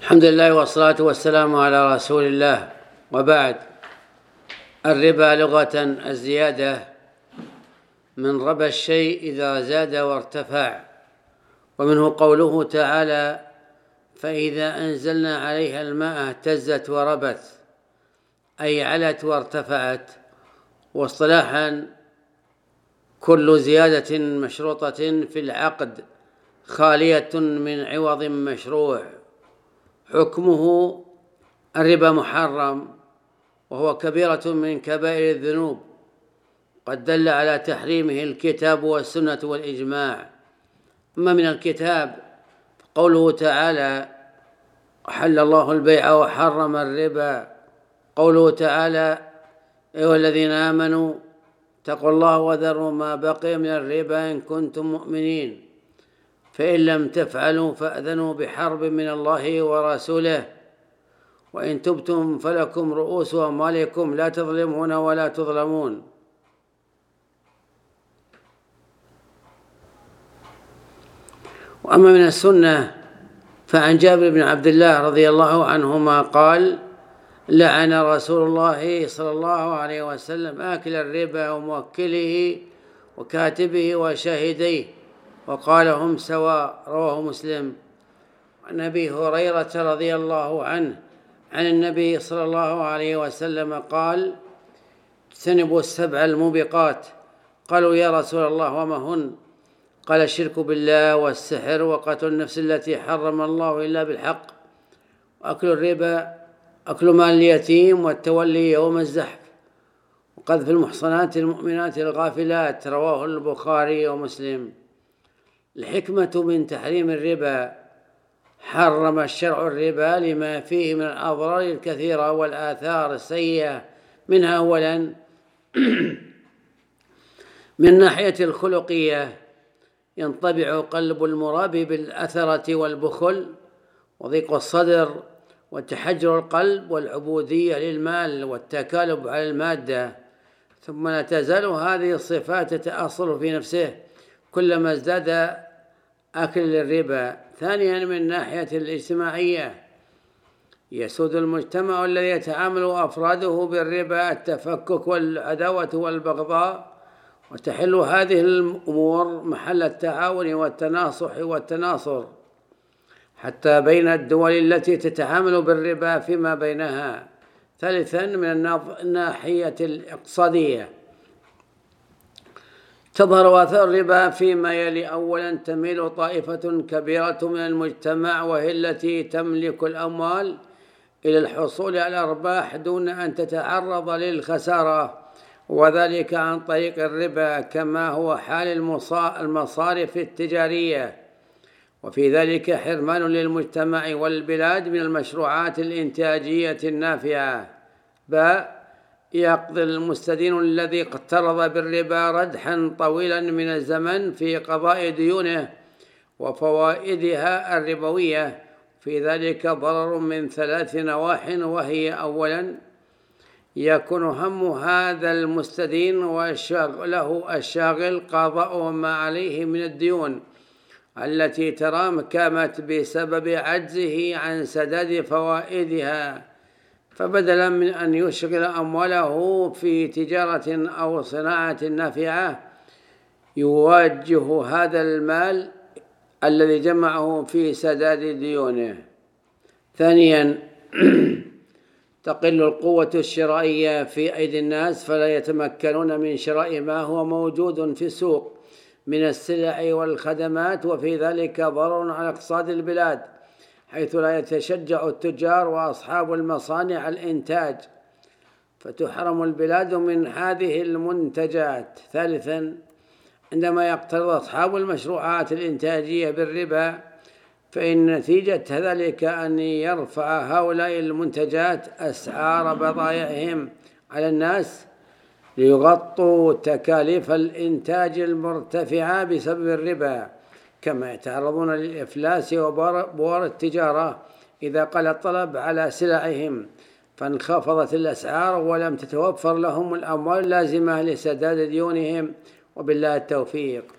الحمد لله والصلاة والسلام على رسول الله، وبعد. الربا لغة الزيادة من ربى الشيء إذا زاد وارتفع، ومنه قوله تعالى: فإذا أنزلنا عليها الماء اهتزت وربت، أي علت وارتفعت. واصطلاحا كل زيادة مشروطة في العقد خالية من عوض مشروع. حكمه الربا محرم، وهو كبيرة من كبائر الذنوب، قد دل على تحريمه الكتاب والسنة والإجماع. أما من الكتاب قوله تعالى: أحل الله البيع وحرم الربا. قوله تعالى: أيها الذين آمنوا اتقوا الله وذروا ما بقي من الربا إن كنتم مؤمنين، فإن لم تفعلوا فأذنوا بحرب من الله ورسوله، وإن تبتم فلكم رؤوس أموالكم لا تظلمون ولا تظلمون. وأما من السنة فعن جابر بن عبد الله رضي الله عنهما قال: لعن رسول الله صلى الله عليه وسلم آكل الربا وموكله وكاتبه وشاهديه، وقال: هم سواء. رواه مسلم. عن أبي هريرة رضي الله عنه عن النبي صلى الله عليه وسلم قال: اجتنبوا السبع الموبقات. قالوا: يا رسول الله وما هن؟ قال: الشرك بالله والسحر وقتل النفس التي حرم الله إلا بالحق، وأكل الربا، أكل مال اليتيم، والتولي يوم الزحف، وقذف المحصنات المؤمنات الغافلات. رواه البخاري ومسلم. الحكمة من تحريم الربا: حرم الشرع الربا لما فيه من الأضرار الكثيرة والآثار السيئة. منها أولا من الناحية الخلقية: ينطبع قلب المرابي بالأثرة والبخل وضيق الصدر وتحجر القلب والعبودية للمال والتكالب على المادة، ثم لا تزال هذه الصفات تتأصل في نفسه كلما ازداد أكل الربا. ثانيا من الناحية الاجتماعية: يسود المجتمع الذي يتعامل أفراده بالربا التفكك والعداوة والبغضاء، وتحل هذه الأمور محل التعاون والتناصح والتناصر حتى بين الدول التي تتعامل بالربا فيما بينها. ثالثا من الناحية الاقتصادية: تظهر آثار الربا فيما يلي. أولا تميل طائفة كبيرة من المجتمع، وهي التي تملك الأموال، إلى الحصول على الأرباح دون أن تتعرض للخسارة، وذلك عن طريق الربا، كما هو حال المصارف التجارية. وفي ذلك حرمان للمجتمع والبلاد من المشروعات الإنتاجية النافعة. يقضي المستدين الذي اقترض بالربا ردحا طويلا من الزمن في قضاء ديونه وفوائدها الربوية. في ذلك ضرر من 3 نواح، وهي: أولا يكون هم هذا المستدين وشغله الشاغل قضاء ما عليه من الديون التي تراكمت بسبب عجزه عن سداد فوائدها، فبدلا من أن يشغل أمواله في تجارة أو صناعة نافعة يوجه هذا المال الذي جمعه في سداد ديونه. ثانيا تقل القوة الشرائية في أيدي الناس، فلا يتمكنون من شراء ما هو موجود في السوق من السلع والخدمات، وفي ذلك ضرر على اقتصاد البلاد، حيث لا يتشجع التجار وأصحاب المصانع الإنتاج، فتحرم البلاد من هذه المنتجات. ثالثا عندما يقترض أصحاب المشروعات الإنتاجية بالربا، فإن نتيجة ذلك أن يرفع هؤلاء المنتجات أسعار بضائعهم على الناس ليغطوا تكاليف الإنتاج المرتفعة بسبب الربا، كما يتعرضون للإفلاس وبوار التجارة إذا قل الطلب على سلعهم فانخفضت الأسعار ولم تتوفر لهم الأموال اللازمة لسداد ديونهم. وبالله التوفيق.